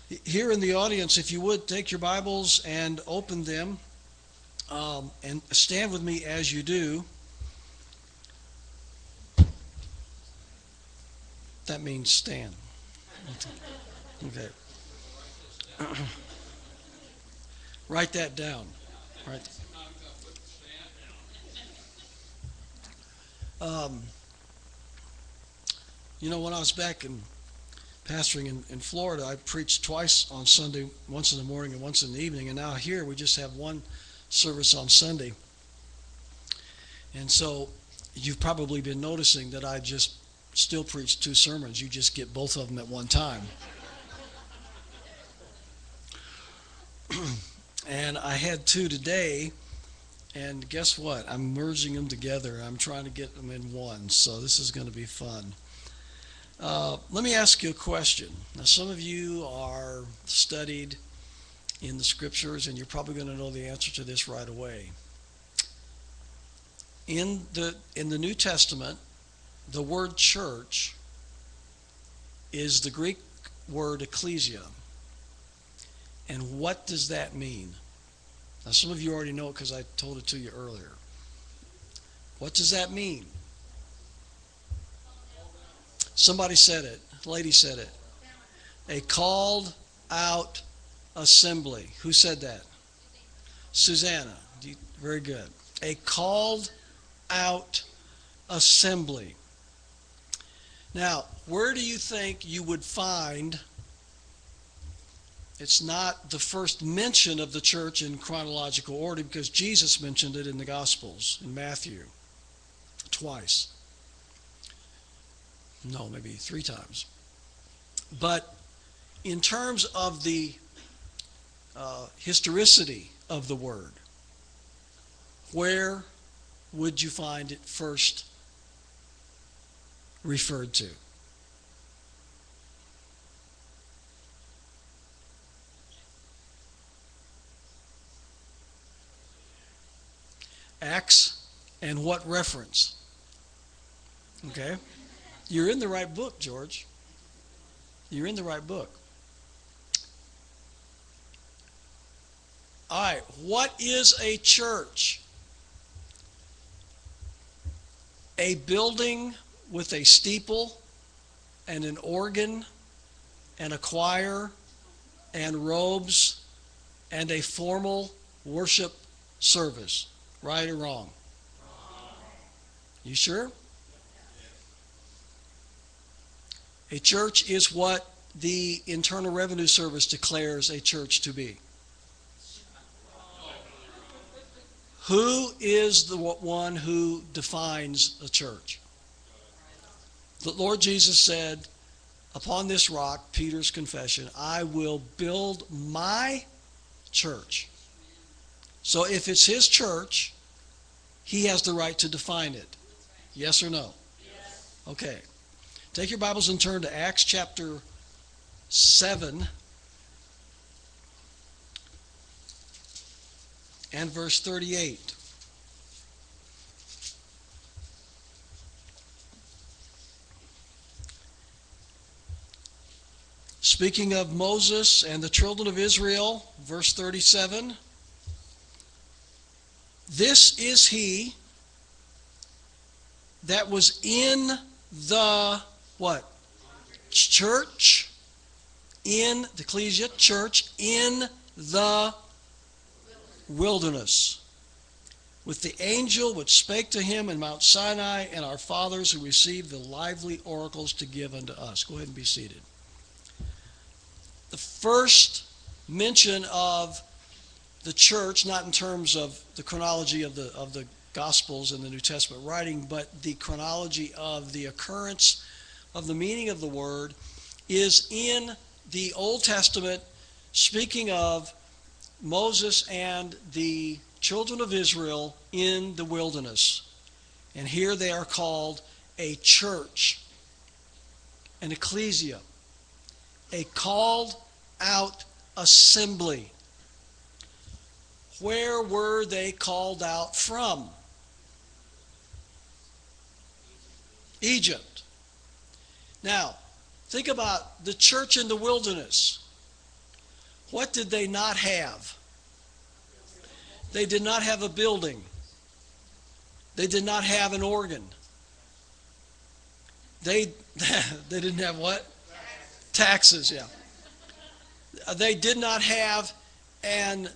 Here in the audience, if you would, take your Bibles and open them, and stand with me as you do. That means stand. Okay. Write that down. Right. Um, when I was back in pastoring in Florida, I preached twice on Sunday, once in the morning and once in the evening. And now here we just have one service on Sunday. And so you've probably been noticing that I just still preach two sermons. You just get both of them at one time. And I had two today, and guess what? I'm merging them together. I'm trying to get them in one, so this is going to be fun. Let me ask you a question. Now, some of you are studied in the scriptures, and you're probably going to know the answer to this right away. In the New Testament, the word church is the Greek word ecclesia. And what does that mean? Now, some of you already know it because I told it to you earlier. What does that mean? Somebody said it. A lady said it. A called out assembly. Who said that? Susanna. Very good. A called out assembly. Now, where do you think you would find? It's not the first mention of the church in chronological order because Jesus mentioned it in the Gospels, in Matthew, twice. No, maybe three times. But in terms of the historicity of the word, where would you find it first referred to? Acts, and what reference? Okay. You're in the right book, George. You're in the right book. All right. What is a church? A building with a steeple and an organ and a choir and robes and a formal worship service. Right or wrong? You sure? A church is what the Internal Revenue Service declares a church to be. Who is the one who defines a church? The Lord Jesus said, upon this rock, Peter's confession, I will build my church. So if it's his church, he has the right to define it. Yes or no? Yes. Okay. Take your Bibles and turn to Acts chapter 7 and verse 38. Speaking of Moses and the children of Israel, verse 37. This is he that was in the what? Church. In the ecclesia, church, in the wilderness. With the angel which spake to him in Mount Sinai, and our fathers who received the lively oracles to give unto us. Go ahead and be seated. The first mention of the church, not in terms of the chronology of the Gospels and the New Testament writing, but the chronology of the occurrence of the meaning of the word, is in the Old Testament, speaking of Moses and the children of Israel in the wilderness. And here they are called a church, an ecclesia, a called out assembly. Where were they called out from? Egypt. Now, think about the church in the wilderness. What did they not have? They did not have a building. They did not have an organ. They didn't have what? Taxes, yeah. They did not have an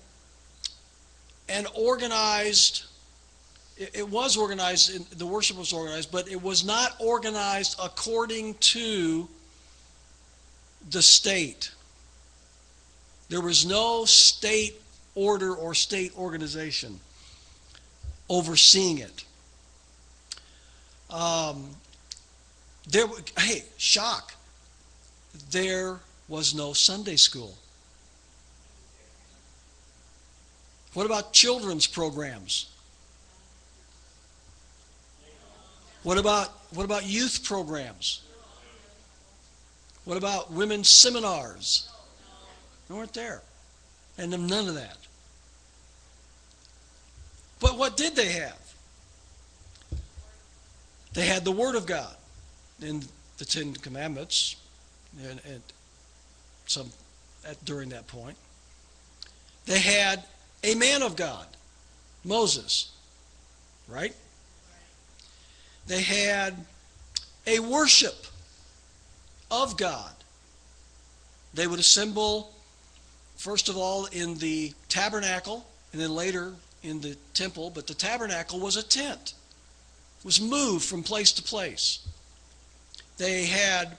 organized, it was organized, the worship was organized, but it was not organized according to the state. There was no state order or state organization overseeing it. Hey, shock. There was no Sunday school. What about children's programs? What about youth programs? What about women's seminars? They weren't there. And none of that. But what did they have? They had the Word of God in the Ten Commandments and some during that point. They had a man of God, Moses, right? They had a worship of God. They would assemble, first of all, in the tabernacle, and then later in the temple. But the tabernacle was a tent. It was moved from place to place. They had,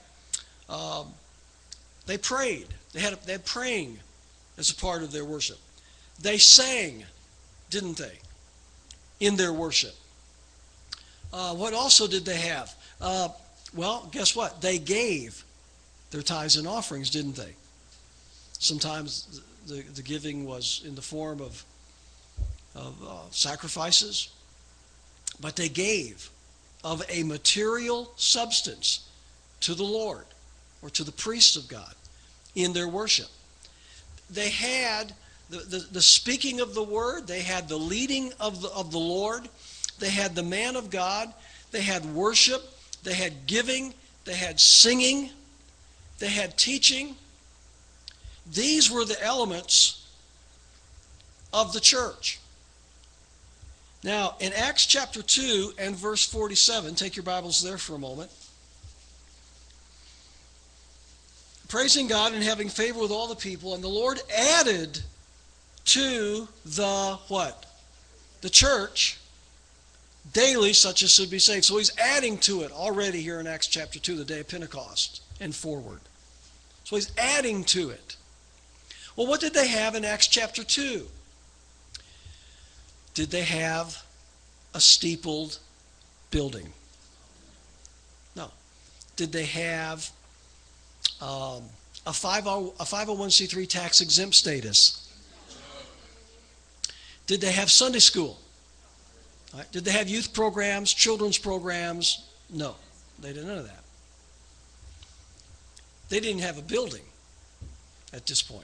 they prayed. They had praying as a part of their worship. They sang, didn't they, in their worship? What also did they have? Well, guess what? They gave their tithes and offerings, didn't they? Sometimes the giving was in the form of sacrifices, but they gave of a material substance to the Lord or to the priests of God in their worship. They had the speaking of the word. They had the leading of the Lord. They had the man of God. They had worship. They had giving. They had singing. They had teaching. These were the elements of the church. Now, in Acts chapter 2 and verse 47, take your Bibles there for a moment. Praising God and having favor with all the people, and the Lord added to the what? The church daily such as should be saved. So he's adding to it already here in Acts chapter 2, the day of Pentecost and forward. So he's adding to it. Well, what did they have in Acts chapter 2? Did they have a steepled building? No. Did they have a 501c3 tax exempt status? Did they have Sunday school? Right. Did they have youth programs, children's programs? No, they did none of that. They didn't have a building at this point.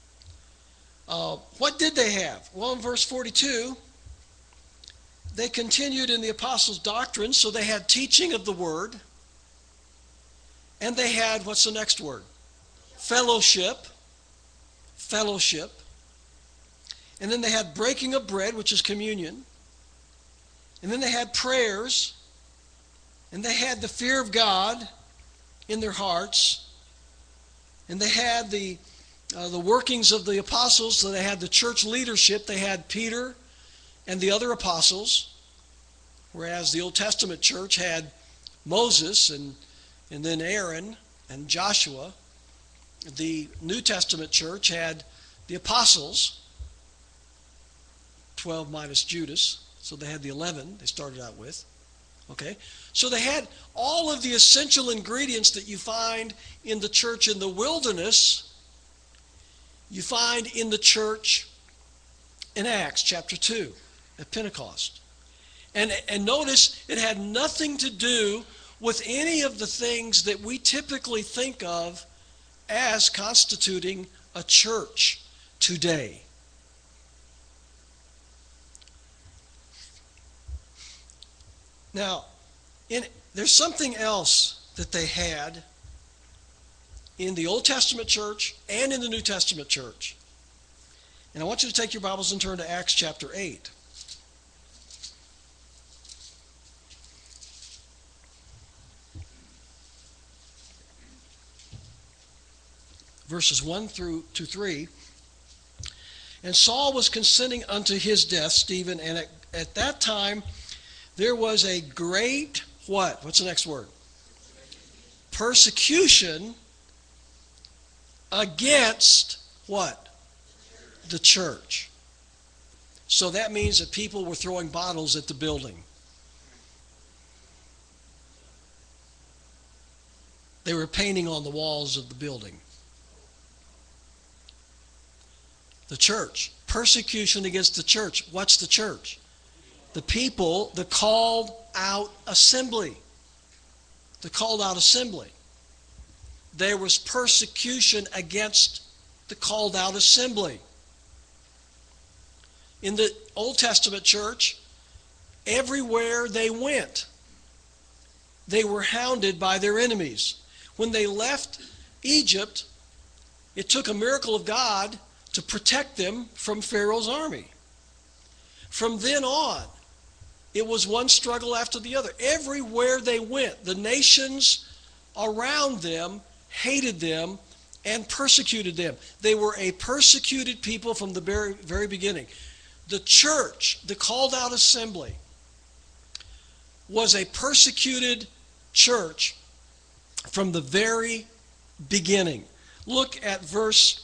What did they have? Well, in verse 42, they continued in the apostles' doctrine, so they had teaching of the word, and they had, what's the next word? Fellowship. Fellowship. And then they had breaking of bread, which is communion. And then they had prayers. And they had the fear of God in their hearts. And they had the workings of the apostles. So they had the church leadership. They had Peter and the other apostles. Whereas the Old Testament church had Moses and then Aaron and Joshua. The New Testament church had the apostles, 12 minus Judas. So they had the 11 they started out with. Okay? So they had all of the essential ingredients that you find in the church in the wilderness, you find in the church in Acts chapter 2 at Pentecost. And notice it had nothing to do with any of the things that we typically think of as constituting a church today. Now, there's something else that they had in the Old Testament church and in the New Testament church. And I want you to take your Bibles and turn to Acts chapter 8. Verses 1 through to 3. And Saul was consenting unto his death, Stephen, and at that time there was a great, what? What's the next word? Persecution against what? The church. So that means that people were throwing bottles at the building. They were painting on the walls of the building. The church. Persecution against the church. What's the church? The people, the called out assembly. The called out assembly. There was persecution against the called out assembly. In the Old Testament church, everywhere they went, they were hounded by their enemies. When they left Egypt, it took a miracle of God to protect them from Pharaoh's army. From then on, it was one struggle after the other. Everywhere they went, the nations around them hated them and persecuted them. They were a persecuted people from the very, very beginning. The church, the called out assembly, was a persecuted church from the very beginning. Look at verse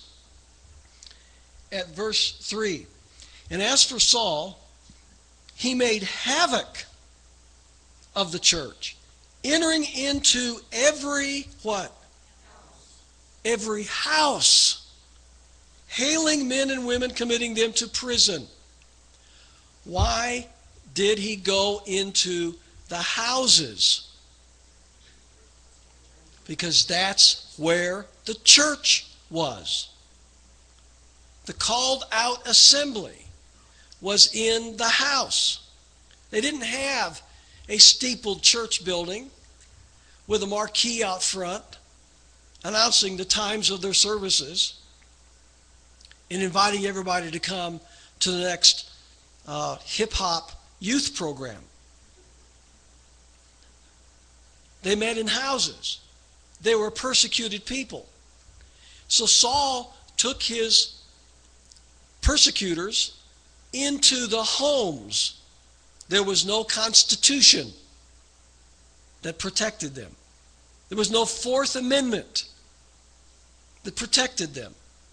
3. And as for Saul, he made havoc of the church, entering into every what? Every house, hailing men and women, committing them to prison. Why did he go into the houses? Because that's where the church was. The called out assembly was in the house. They didn't have a steepled church building with a marquee out front announcing the times of their services and inviting everybody to come to the next hip-hop youth program. They met in houses. They were persecuted people. So Saul took his persecutors into the homes. There was no constitution that protected them. There was no Fourth Amendment that protected them.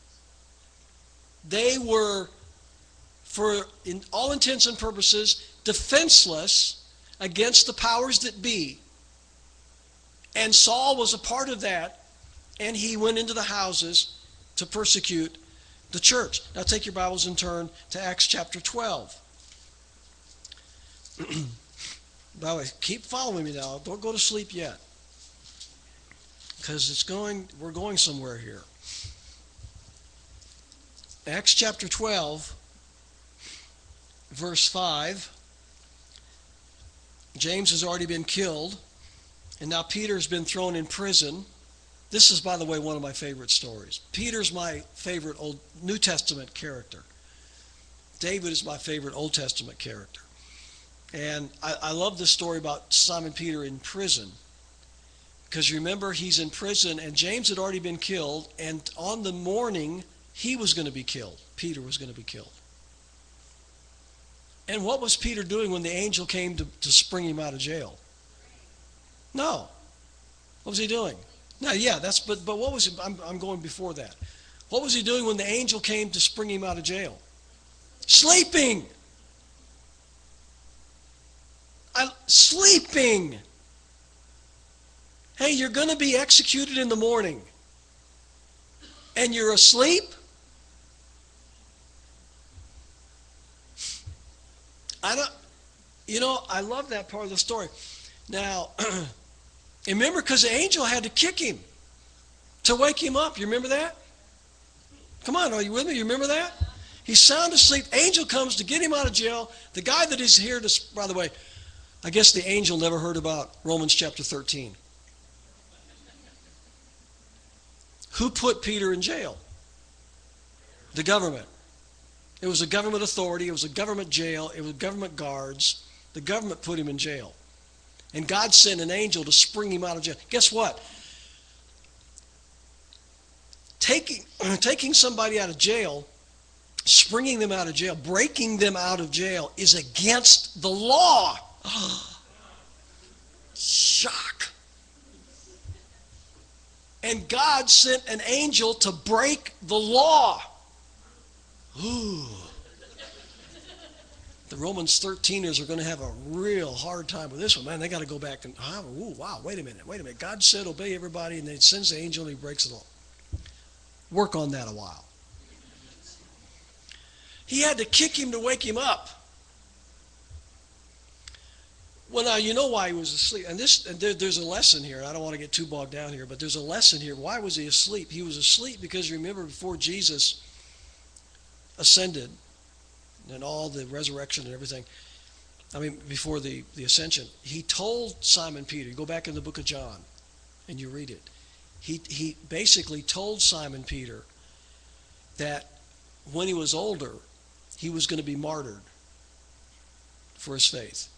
They were, in all intents and purposes, defenseless against the powers that be. And Saul was a part of that, and he went into the houses to persecute the church. Now take your Bibles and turn to Acts chapter 12. By the way, keep following me now. Don't go to sleep yet. Because we're going somewhere here. Acts chapter 12, verse 5. James has already been killed, and now Peter's been thrown in prison. This is, by the way, one of my favorite stories. Peter's my favorite Old New Testament character. David is my favorite Old Testament character. And I love this story about Simon Peter in prison. Because remember, he's in prison, and James had already been killed, and on the morning, he was going to be killed. Peter was going to be killed. And what was Peter doing when the angel came to spring him out of jail? No. What was he doing? No, yeah, but what was he, I'm going before that. What was he doing when the angel came to spring him out of jail? Sleeping. Sleeping. Hey, you're going to be executed in the morning, and you're asleep? I love that part of the story. Now, remember, because the angel had to kick him to wake him up. You remember that? Come on, are you with me? You remember that? He's sound asleep. Angel comes to get him out of jail. The guy that is here to, by the way, I guess the angel never heard about Romans chapter 13. Who put Peter in jail? The government. It was a government authority. It was a government jail. It was government guards. The government put him in jail. And God sent an angel to spring him out of jail. Guess what? Taking somebody out of jail, springing them out of jail, breaking them out of jail is against the law. Shock. And God sent an angel to break the law. Ooh. The Romans 13ers are going to have a real hard time with this one. Man, they got to go back and, wow, wait a minute. God said obey everybody, and then sends the angel and he breaks the law. Work on that a while. He had to kick him to wake him up. Well, now, you know why he was asleep. And there's a lesson here. I don't want to get too bogged down here, but there's a lesson here. Why was he asleep? He was asleep because, remember, before Jesus ascended and all the resurrection and everything, before the ascension, he told Simon Peter, go back in the book of John and you read it. He basically told Simon Peter that when he was older, he was going to be martyred for his faith.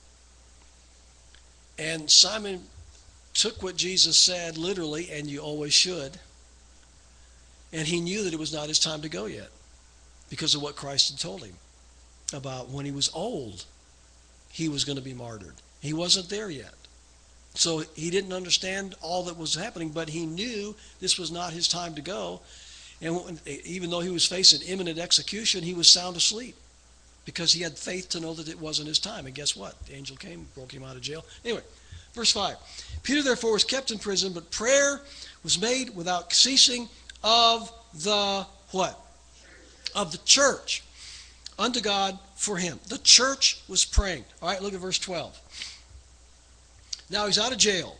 And Simon took what Jesus said literally, and you always should, and he knew that it was not his time to go yet because of what Christ had told him about when he was old, he was going to be martyred. He wasn't there yet. So he didn't understand all that was happening, but he knew this was not his time to go. And even though he was facing imminent execution, he was sound asleep because he had faith to know that it wasn't his time. And guess what? The angel came, broke him out of jail. Anyway, verse 5. Peter therefore was kept in prison, but prayer was made without ceasing of the what? Of the church unto God for him. The church was praying. All right, look at verse 12. Now he's out of jail.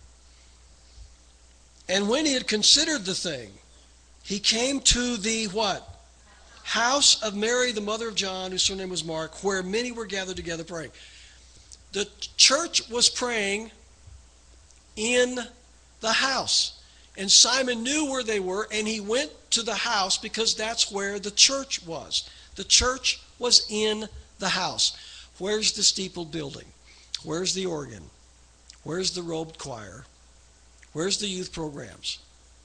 And when he had considered the thing, he came to the what? House of Mary, the mother of John, whose surname was Mark, where many were gathered together praying. The church was praying in the house. And Simon knew where they were, and he went to the house because that's where the church was. The church was in the house. Where's the steepled building? Where's the organ? Where's the robed choir? Where's the youth programs?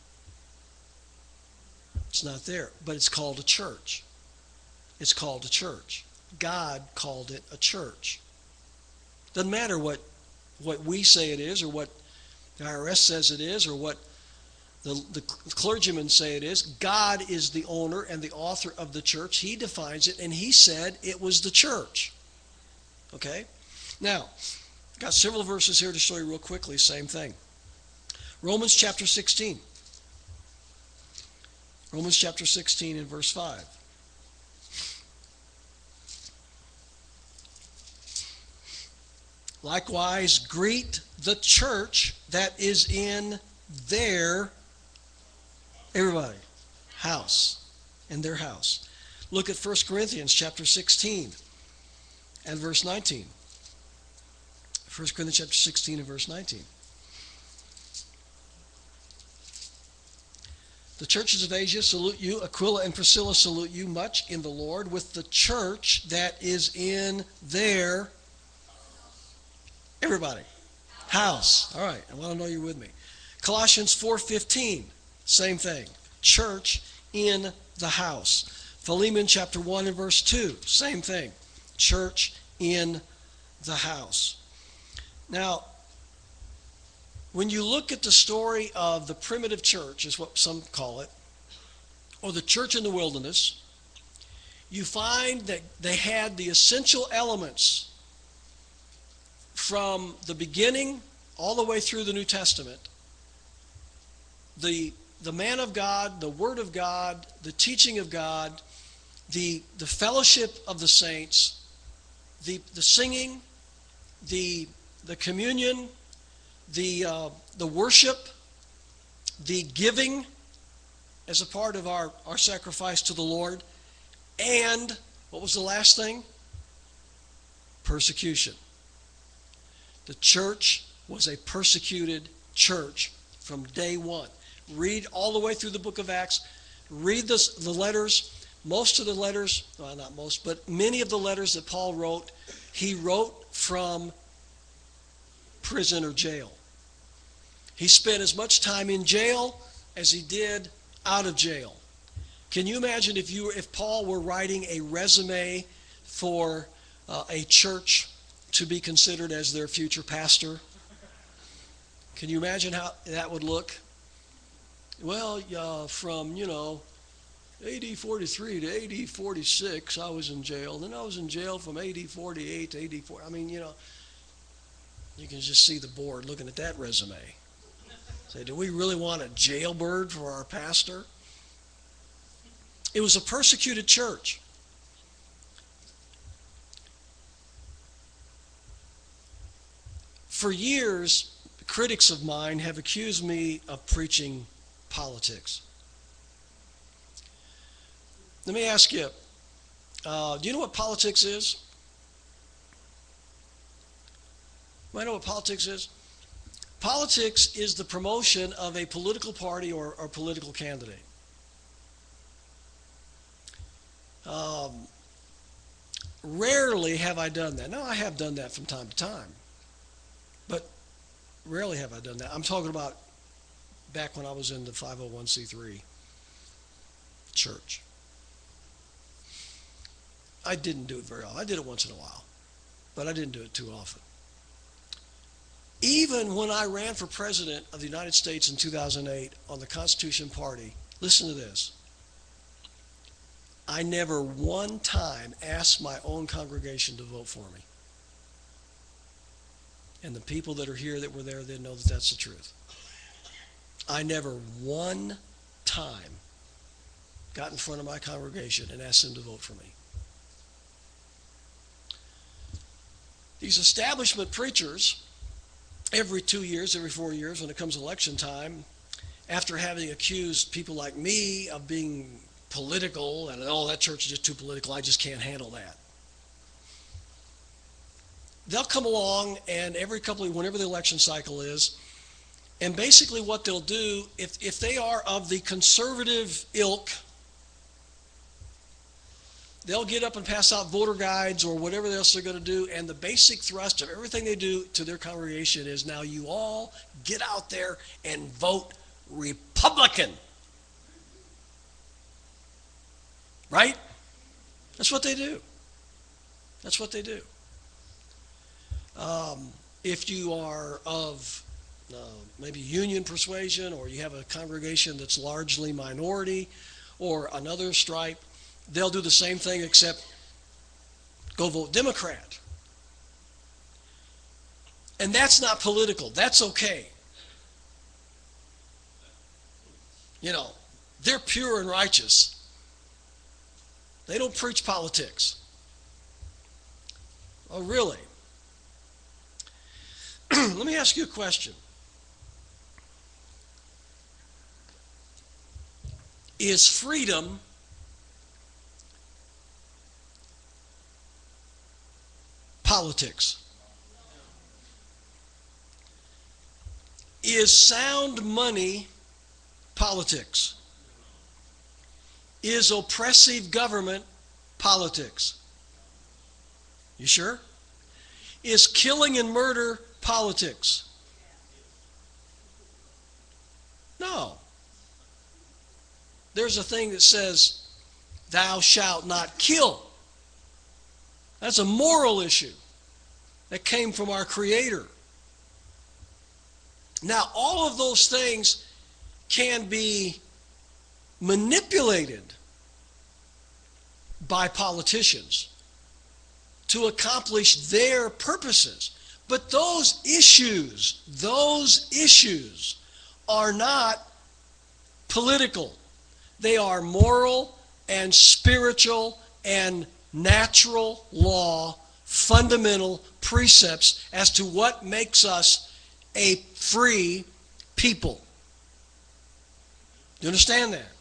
It's not there, but it's called a church. It's called a church. God called it a church. Doesn't matter what we say it is, or what the IRS says it is, or what the clergymen say it is. God is the owner and the author of the church. He defines it, and he said it was the church. Okay? Now, got several verses here to show you real quickly, same thing. Romans chapter 16. Romans chapter 16 and verse 5. Likewise, greet the church that is in their, everybody, house, in their house. Look at 1 Corinthians chapter 16 and verse 19. 1 Corinthians chapter 16 and verse 19. The churches of Asia salute you. Aquila and Priscilla salute you much in the Lord with the church that is in their, everybody, house. All right, I want to know you're with me. Colossians 4:15, same thing. Church in the house. Philemon chapter 1 and verse 2, same thing. Church in the house. Now, when you look at the story of the primitive church, is what some call it, or the church in the wilderness, you find that they had the essential elements from the beginning all the way through the New Testament. The man of God, the Word of God, the teaching of God, the fellowship of the saints, the singing, the communion, the worship, the giving as a part of our sacrifice to the Lord, and what was the last thing? Persecution. The church was a persecuted church from day one. Read all the way through the book of Acts. Read the letters. Most of the letters, well, not most, but many of the letters that Paul wrote, he wrote from prison or jail. He spent as much time in jail as he did out of jail. Can you imagine if Paul were writing a resume for a church to be considered as their future pastor? Can you imagine how that would look? Well, from, AD 43 to AD 46, I was in jail. Then I was in jail from AD 48 to AD 4. I mean, you can just see the board looking at that resume. Say, do we really want a jailbird for our pastor? It was a persecuted church. For years, critics of mine have accused me of preaching politics. Let me ask you, do you know what politics is? Do I know what politics is? Politics is the promotion of a political party or political candidate. Rarely have I done that. Now, I have done that from time to time, but rarely have I done that. I'm talking about back when I was in the 501c3 church. I didn't do it very often. I did it once in a while, but I didn't do it too often. Even when I ran for president of the United States in 2008 on the Constitution Party, listen to this. I never one time asked my own congregation to vote for me. And the people that are here that were there, they know that that's the truth. I never one time got in front of my congregation and asked them to vote for me. These establishment preachers, every 2 years, every 4 years, when it comes election time, after having accused people like me of being political, and that church is just too political, I just can't handle that. They'll come along and every couple of, whenever the election cycle is, and basically what they'll do, if they are of the conservative ilk, they'll get up and pass out voter guides or whatever else they're going to do, and the basic thrust of everything they do to their congregation is, now you all get out there and vote Republican. Right? That's what they do. That's what they do. If you are of maybe union persuasion, or you have a congregation that's largely minority, or another stripe, they'll do the same thing except go vote Democrat. And that's not political. That's okay. They're pure and righteous. They don't preach politics. Oh, really? Let me ask you a question. Is freedom politics? Is sound money politics? Is oppressive government politics? You sure? Is killing and murder politics? No. There's a thing that says, thou shalt not kill. That's a moral issue that came from our Creator. Now, all of those things can be manipulated by politicians to accomplish their purposes. But those issues are not political. They are moral and spiritual and natural law, fundamental precepts as to what makes us a free people. Do you understand that?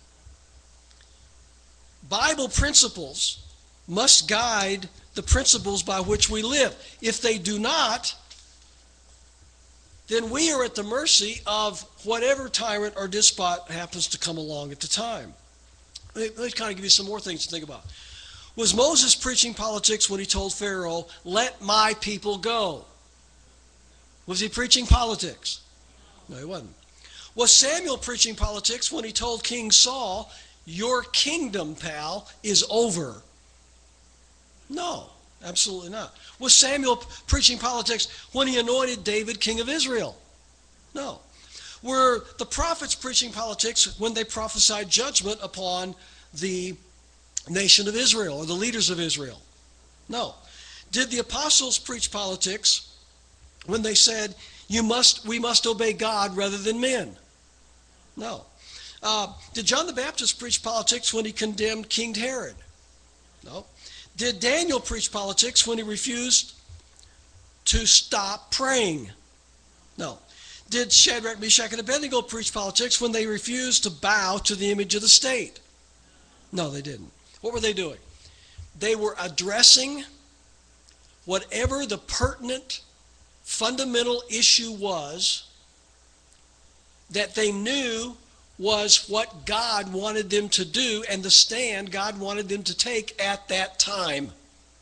Bible principles must guide the principles by which we live. If they do not, then we are at the mercy of whatever tyrant or despot happens to come along at the time. Let me kind of give you some more things to think about. Was Moses preaching politics when he told Pharaoh, "Let my people go"? Was he preaching politics? No, he wasn't. Was Samuel preaching politics when he told King Saul, "Your kingdom, pal, is over"? No, absolutely not. Was Samuel preaching politics when he anointed David king of Israel? No. Were the prophets preaching politics when they prophesied judgment upon the nation of Israel or the leaders of Israel? No. Did the apostles preach politics when they said, we must obey God rather than men? No. Did John the Baptist preach politics when he condemned King Herod? No. Did Daniel preach politics when he refused to stop praying? No. Did Shadrach, Meshach, and Abednego preach politics when they refused to bow to the image of the state? No, they didn't. What were they doing? They were addressing whatever the pertinent, fundamental issue was that they knew was what God wanted them to do and the stand God wanted them to take at that time.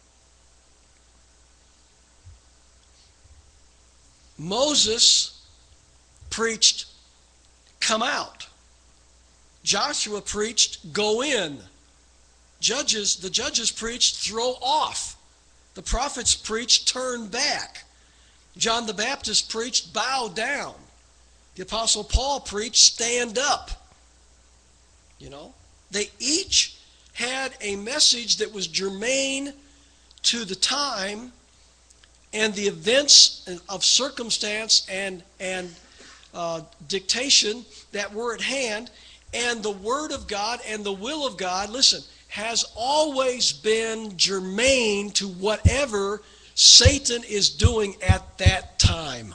Moses preached, "Come out." Joshua preached, "Go in." The judges preached, "Throw off." The prophets preached, "Turn back." John the Baptist preached, "Bow down." The Apostle Paul preached, "Stand up." You know, they each had a message that was germane to the time and the events of circumstance and dictation that were at hand. And the Word of God and the will of God, listen, has always been germane to whatever Satan is doing at that time.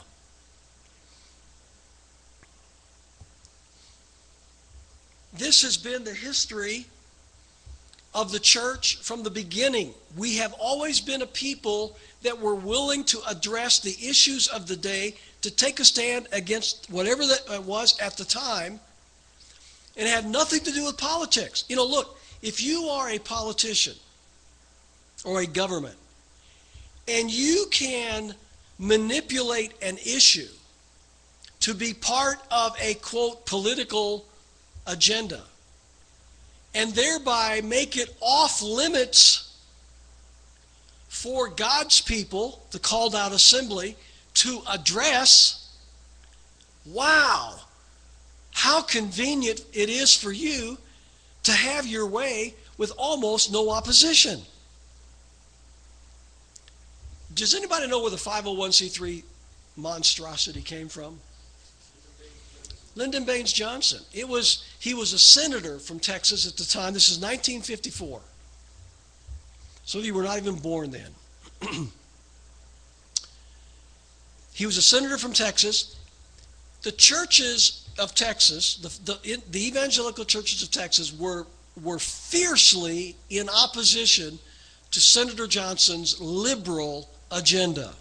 This has been the history of the church from the beginning. We have always been a people that were willing to address the issues of the day, to take a stand against whatever that was at the time, and it had nothing to do with politics. You know, look, if you are a politician or a government, and you can manipulate an issue to be part of a, quote, political agenda, and thereby make it off limits for God's people, the called out assembly, to address, wow, how convenient it is for you to have your way with almost no opposition. Does anybody know where the 501c3 monstrosity came from? Lyndon Baines Johnson. He was a senator from Texas at the time. This is 1954. Some of you were not even born then. He was a senator from Texas. The churches of Texas, the evangelical churches of Texas were fiercely in opposition to Senator Johnson's liberal agenda.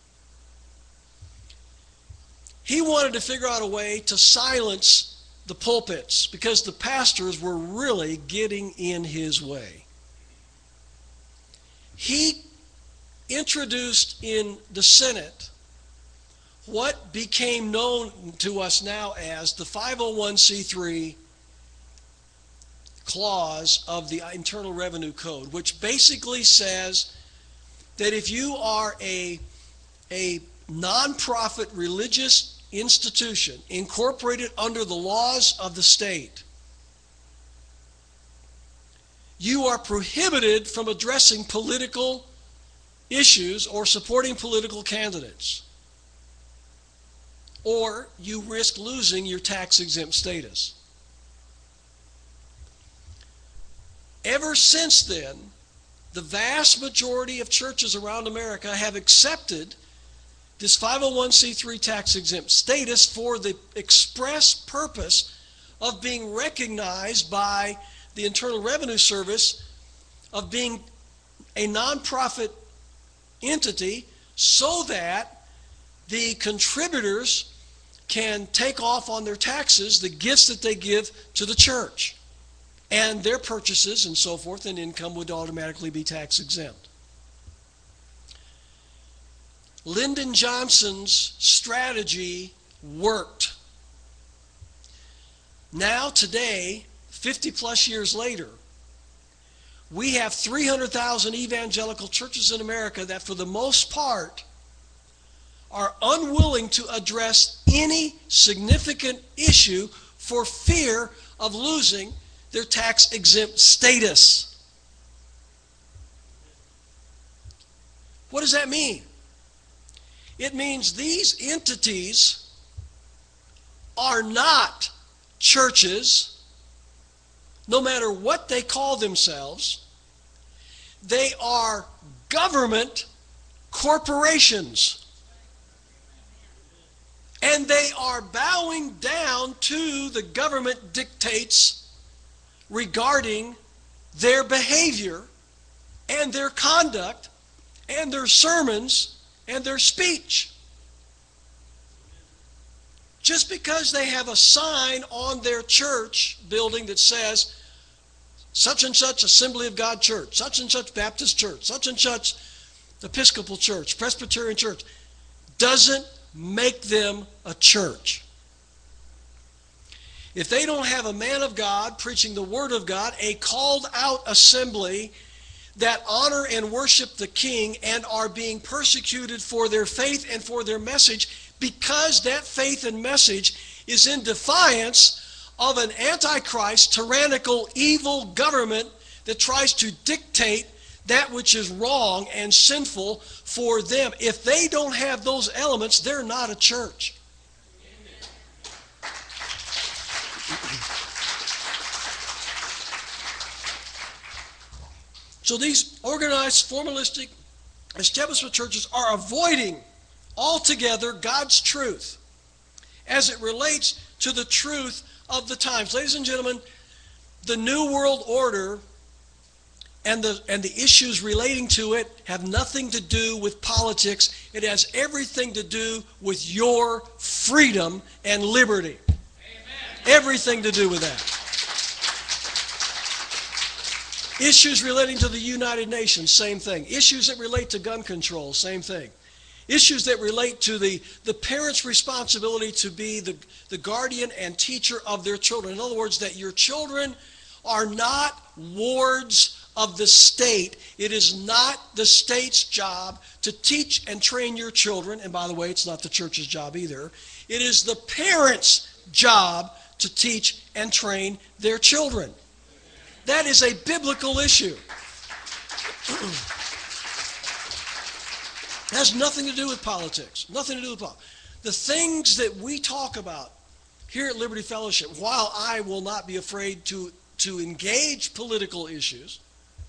He wanted to figure out a way to silence the pulpits because the pastors were really getting in his way. He introduced in the Senate what became known to us now as the 501c3 clause of the Internal Revenue Code, which basically says that if you are a nonprofit religious institution incorporated under the laws of the state, you are prohibited from addressing political issues or supporting political candidates, or you risk losing your tax-exempt status. Ever since then, the vast majority of churches around America have accepted this 501c3 tax-exempt status for the express purpose of being recognized by the Internal Revenue Service of being a nonprofit entity, so that the contributors can take off on their taxes the gifts that they give to the church. And their purchases and so forth and income would automatically be tax exempt. Lyndon Johnson's strategy worked. Now, today, 50 plus years later, we have 300,000 evangelical churches in America that for the most part are unwilling to address any significant issue for fear of losing their tax-exempt status. What does that mean? It means these entities are not churches, no matter what they call themselves. They are government corporations. And they are bowing down to the government dictates regarding their behavior and their conduct and their sermons and their speech. Just because they have a sign on their church building that says such and such Assembly of God Church, such and such Baptist Church, such and such Episcopal Church, Presbyterian Church, doesn't make them a church. If they don't have a man of God preaching the Word of God, a called out assembly that honor and worship the King and are being persecuted for their faith and for their message, because that faith and message is in defiance of an antichrist, tyrannical, evil government that tries to dictate that which is wrong and sinful for them. If they don't have those elements, they're not a church. So these organized, formalistic, establishment churches are avoiding altogether God's truth as it relates to the truth of the times. Ladies and gentlemen, the New World Order and the issues relating to it have nothing to do with politics. It has everything to do with your freedom and liberty. Amen. Everything to do with that. Issues relating to the United Nations, same thing. Issues that relate to gun control, same thing. Issues that relate to the parent's responsibility to be the guardian and teacher of their children. In other words, that your children are not wards of the state. It is not the state's job to teach and train your children. And by the way, it's not the church's job either. It is the parent's job to teach and train their children. That is a biblical issue. It has nothing to do with politics. Nothing to do with politics. The things that we talk about here at Liberty Fellowship, while I will not be afraid to engage political issues,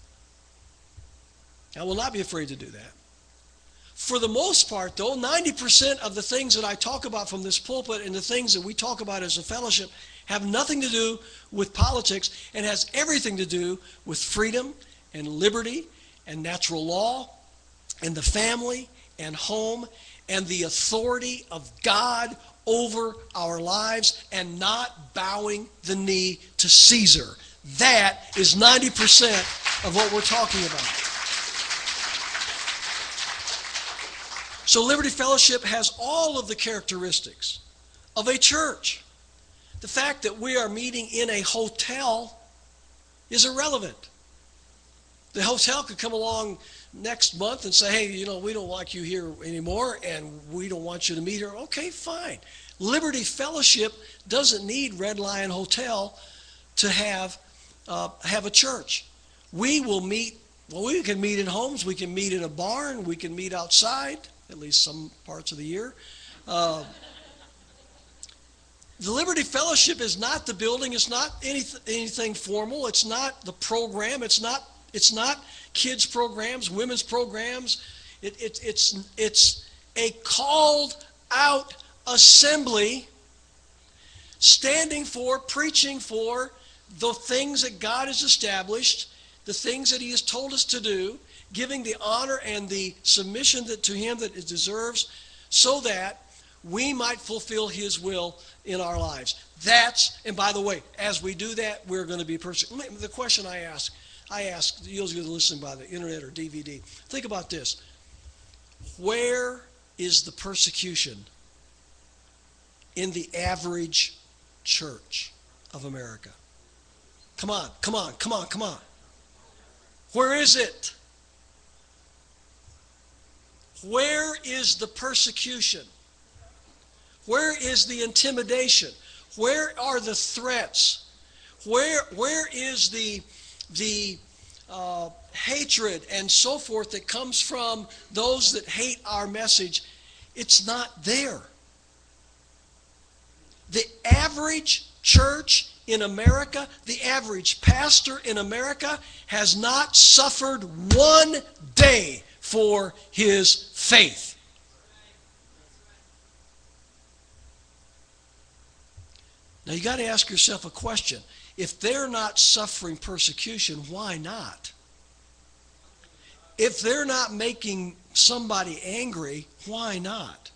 I will not be afraid to do that. For the most part, though, 90% of the things that I talk about from this pulpit and the things that we talk about as a fellowship have nothing to do with politics and has everything to do with freedom and liberty and natural law and the family and home and the authority of God over our lives and not bowing the knee to Caesar. That is 90% of what we're talking about. So Liberty Fellowship has all of the characteristics of a church. The fact that we are meeting in a hotel is irrelevant. The hotel could come along next month and say, hey, we don't like you here anymore and we don't want you to meet here. Okay, fine. Liberty Fellowship doesn't need Red Lion Hotel to have a church. We will meet, we can meet in homes, we can meet in a barn, we can meet outside, at least some parts of the year. The Liberty Fellowship is not the building. It's not anything formal. It's not the program. It's not kids programs, women's programs. It's a called out assembly standing for, preaching for the things that God has established, the things that He has told us to do, giving the honor and the submission to Him that it deserves so that we might fulfill his will in our lives. And by the way, as we do that, we're going to be persecuted. The question I ask those of you that listen by the internet or DVD, think about this. Where is the persecution in the average church of America? Come on. Where is it? Where is the persecution? Where is the intimidation? Where are the threats? Where is the hatred and so forth that comes from those that hate our message? It's not there. The average church in America, the average pastor in America has not suffered one day for his faith. Now you got to ask yourself a question. If they're not suffering persecution, why not? If they're not making somebody angry, why not?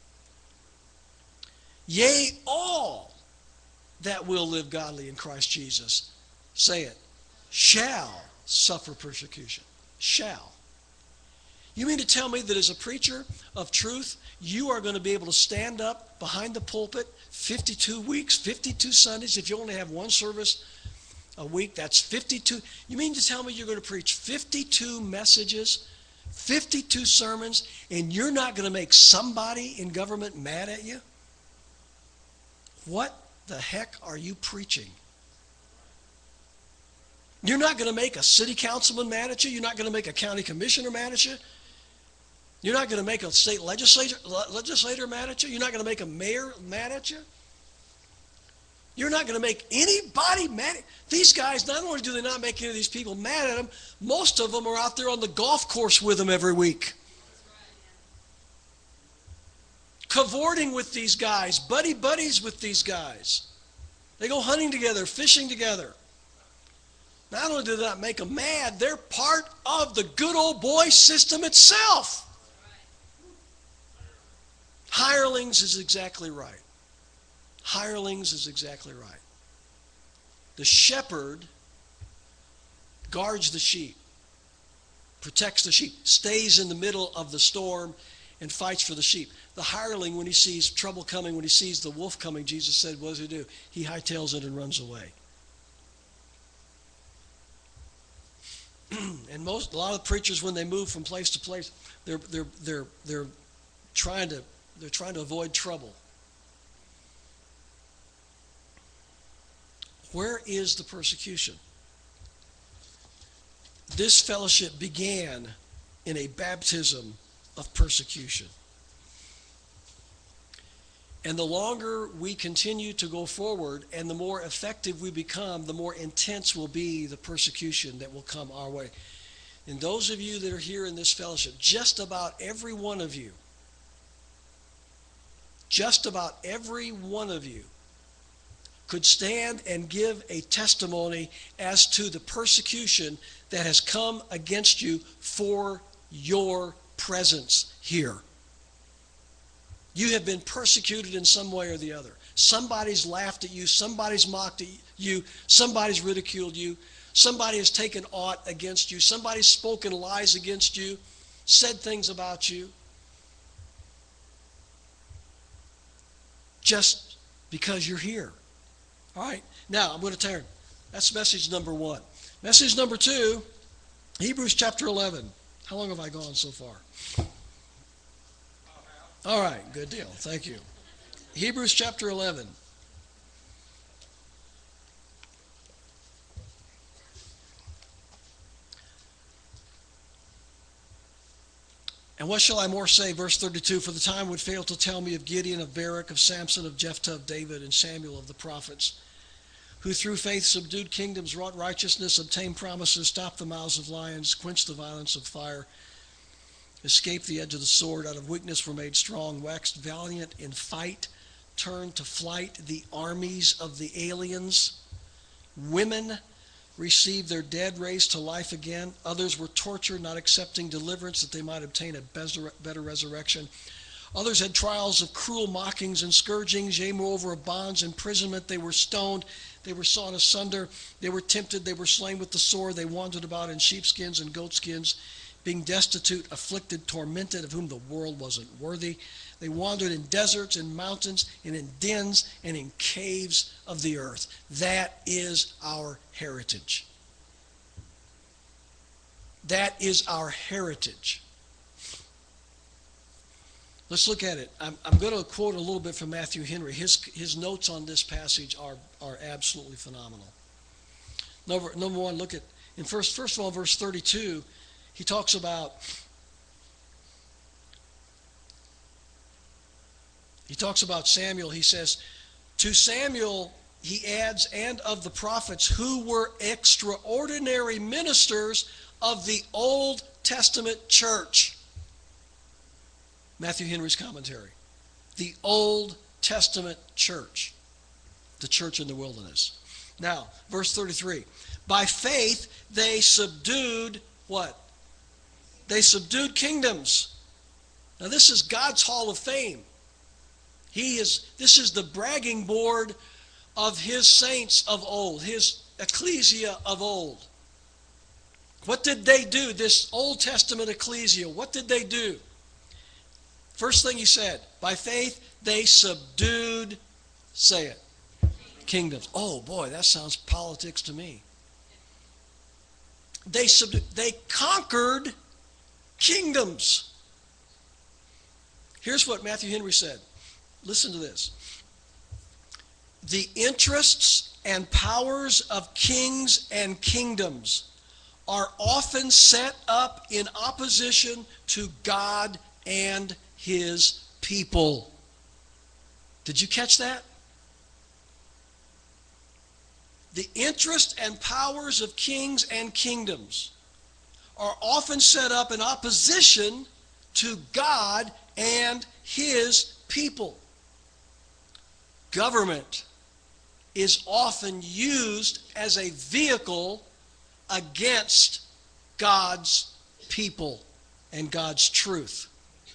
Yea, all that will live godly in Christ Jesus, say it, shall suffer persecution. Shall. You mean to tell me that as a preacher of truth, you are going to be able to stand up behind the pulpit 52 weeks, 52 Sundays? If you only have one service a week, that's 52. You mean to tell me you're going to preach 52 messages, 52 sermons, and you're not going to make somebody in government mad at you? What the heck are you preaching? You're not going to make a city councilman mad at you. You're not going to make a county commissioner mad at you. You're not going to make a state legislator mad at you. You're not going to make a mayor mad at you. You're not going to make anybody mad. These guys, not only do they not make any of these people mad at them, most of them are out there on the golf course with them every week. Cavorting with these guys, buddies with these guys. They go hunting together, fishing together. Not only do they not make them mad, they're part of the good old boy system itself. Hirelings is exactly right. Hirelings is exactly right. The shepherd guards the sheep, protects the sheep, stays in the middle of the storm and fights for the sheep. The hireling, when he sees trouble coming, when he sees the wolf coming, Jesus said, what does he do? He hightails it and runs away. And a lot of preachers, when they move from place to place, they're trying to avoid trouble. Where is the persecution? This fellowship began in a baptism of persecution. And the longer we continue to go forward and the more effective we become, the more intense will be the persecution that will come our way. And those of you that are here in this fellowship, just about every one of you could stand and give a testimony as to the persecution that has come against you for your presence here. You have been persecuted in some way or the other. Somebody's laughed at you, somebody's mocked at you, somebody's ridiculed you, somebody has taken aught against you, somebody's spoken lies against you, said things about you. Just because you're here. All right, now I'm going to turn. That's message number 1. Message number 2, Hebrews chapter 11. How long have I gone so far? All right, good deal. Thank you. Hebrews chapter 11. And what shall I more say? Verse 32, for the time would fail to tell me of Gideon, of Barak, of Samson, of Jephthah, of David, and Samuel, of the prophets, who through faith subdued kingdoms, wrought righteousness, obtained promises, stopped the mouths of lions, quenched the violence of fire, escaped the edge of the sword, out of weakness were made strong, waxed valiant in fight, turned to flight the armies of the aliens. Women received their dead raised to life again. Others were tortured, not accepting deliverance that they might obtain a better resurrection. Others had trials of cruel mockings and scourgings, yea, moreover, of bonds, imprisonment. They were stoned. They were sawn asunder. They were tempted. They were slain with the sword. They wandered about in sheepskins and goatskins, being destitute, afflicted, tormented, of whom the world wasn't worthy. They wandered in deserts and mountains and in dens and in caves of the earth. That is our heritage. That is our heritage. Let's look at it. I'm going to quote a little bit from Matthew Henry. His notes on this passage are absolutely phenomenal. Number one, look at, first of all, verse 32, he talks about Samuel. He says, to Samuel, he adds, and of the prophets who were extraordinary ministers of the Old Testament church. Matthew Henry's commentary. The Old Testament church. The church in the wilderness. Now, verse 33. By faith they subdued what? They subdued kingdoms. Now this is God's hall of fame. This is the bragging board of his saints of old, his ecclesia of old. What did they do, this Old Testament ecclesia? What did they do? First thing he said, by faith they subdued, say it, kingdoms. Oh boy, that sounds politics to me. They conquered kingdoms. Here's what Matthew Henry said. Listen to this. The interests and powers of kings and kingdoms are often set up in opposition to God and his people. Did you catch that? The interest and powers of kings and kingdoms are often set up in opposition to God and his people. Government is often used as a vehicle against God's people and God's truth.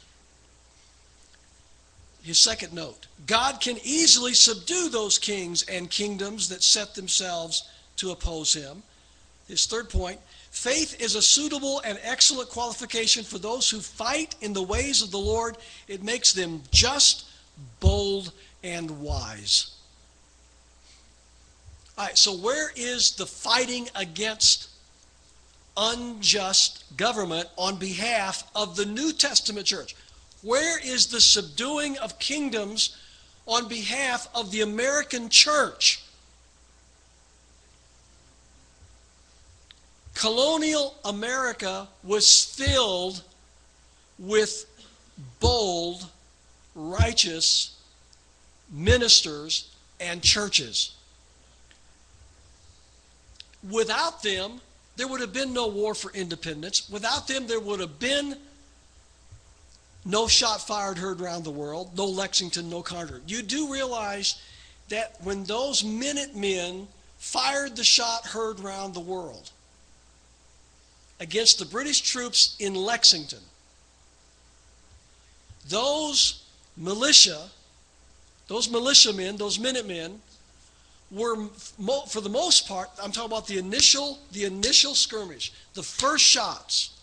His second note, God can easily subdue those kings and kingdoms that set themselves to oppose him. His third point, faith is a suitable and excellent qualification for those who fight in the ways of the Lord. It makes them just, bold, and wise. All right, so where is the fighting against unjust government on behalf of the New Testament church? Where is the subduing of kingdoms on behalf of the American church? Colonial America was filled with bold, righteous ministers and churches. Without them, there would have been no war for independence. Without them, there would have been no shot fired heard around the world, no Lexington, no Concord. You do realize that when those Minutemen fired the shot heard around the world against the British troops in Lexington, those militiamen, those Minutemen, were, for the most part, I'm talking about the initial skirmish, the first shots.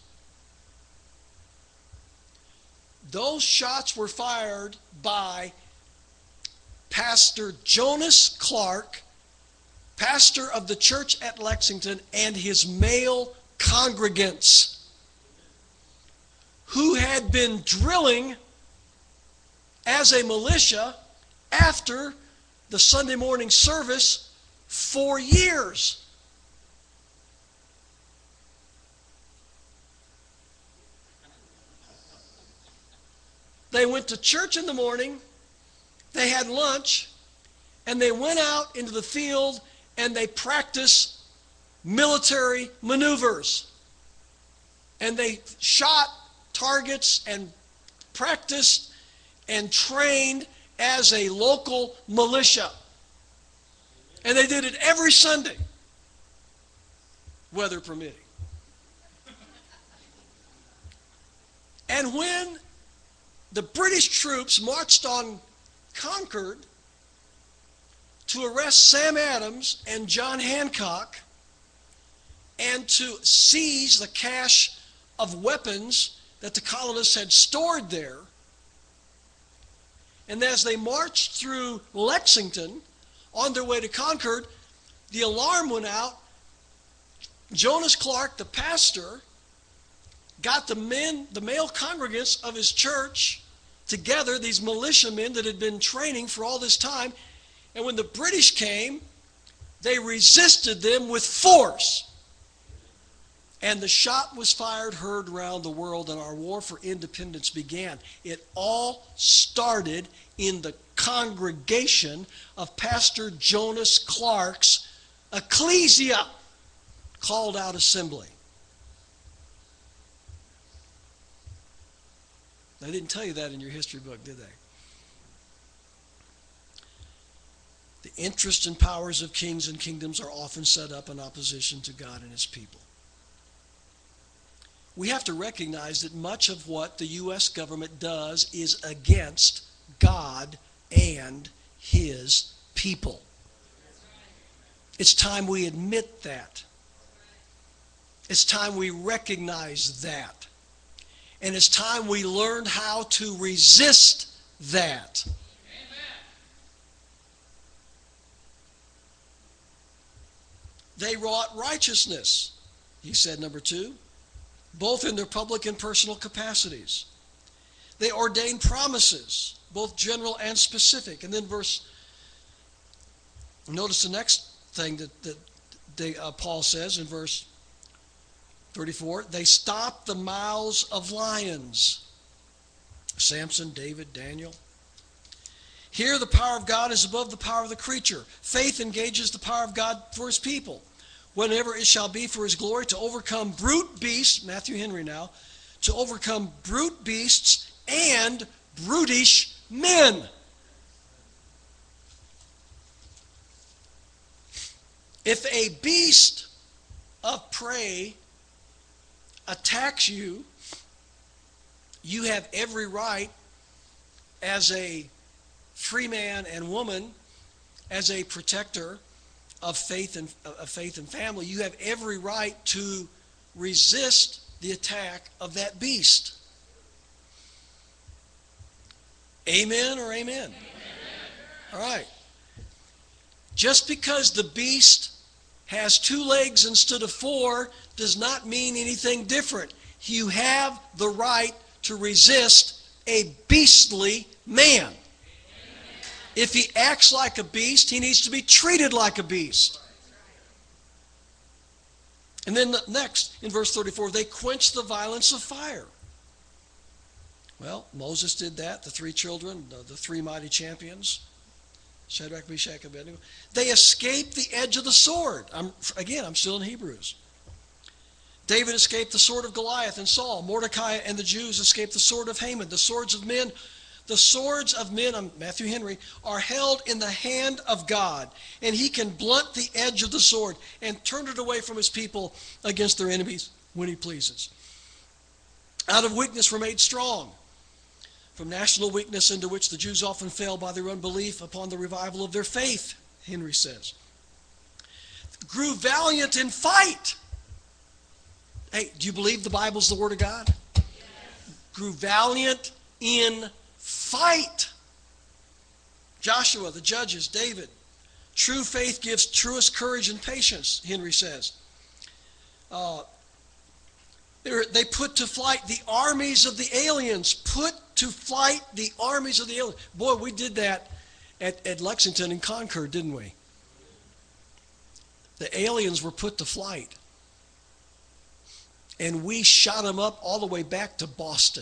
Those shots were fired by Pastor Jonas Clark, pastor of the church at Lexington, and his male congregants, who had been drilling as a militia after the Sunday morning service for years. They went to church in the morning, they had lunch, and they went out into the field and they practiced military maneuvers. And they shot targets and practiced and trained as a local militia. And they did it every Sunday, weather permitting. And when the British troops marched on Concord to arrest Sam Adams and John Hancock and to seize the cache of weapons that the colonists had stored there. And as they marched through Lexington on their way to Concord, the alarm went out. Jonas Clark, the pastor, got the male congregants of his church together, these militiamen that had been training for all this time. And when the British came, they resisted them with force. And the shot was fired, heard around the world, and our war for independence began. It all started in the congregation of Pastor Jonas Clark's ecclesia, called out assembly. They didn't tell you that in your history book, did they? The interests and powers of kings and kingdoms are often set up in opposition to God and his people. We have to recognize that much of what the U.S. government does is against God and his people. It's time we admit that. It's time we recognize that. And it's time we learn how to resist that. They wrought righteousness, he said, number 2, both in their public and personal capacities. They ordained promises, both general and specific. And then notice the next thing that Paul says in verse 34, they stopped the mouths of lions. Samson, David, Daniel. Here the power of God is above the power of the creature. Faith engages the power of God for his people, whenever it shall be for his glory, to overcome brute beasts, Matthew Henry now, to overcome brute beasts and brutish men. If a beast of prey attacks you, you have every right as a free man and woman, as a protector of faith and family, you have every right to resist the attack of that beast. Amen or amen? Amen. All right. Just because the beast has 2 legs instead of 4 does not mean anything different. You have the right to resist a beastly man. If he acts like a beast, he needs to be treated like a beast. And then next, in verse 34, they quenched the violence of fire. Well, Moses did that, the 3 children, the 3 mighty champions, Shadrach, Meshach, and Abednego. They escaped the edge of the sword. I'm still in Hebrews. David escaped the sword of Goliath and Saul. Mordecai and the Jews escaped the sword of Haman. The swords of men, Matthew Henry, are held in the hand of God, and he can blunt the edge of the sword and turn it away from his people against their enemies when he pleases. Out of weakness were made strong. From national weakness into which the Jews often fell by their unbelief upon the revival of their faith, Henry says. Grew valiant in fight. Hey, do you believe the Bible's the Word of God? Yes. Grew valiant in fight. Joshua, the judges, David. True faith gives truest courage and patience, Henry says. They put to flight the armies of the aliens. Put to flight the armies of the aliens. Boy, we did that at Lexington and Concord, didn't we? The aliens were put to flight. And we shot them up all the way back to Boston.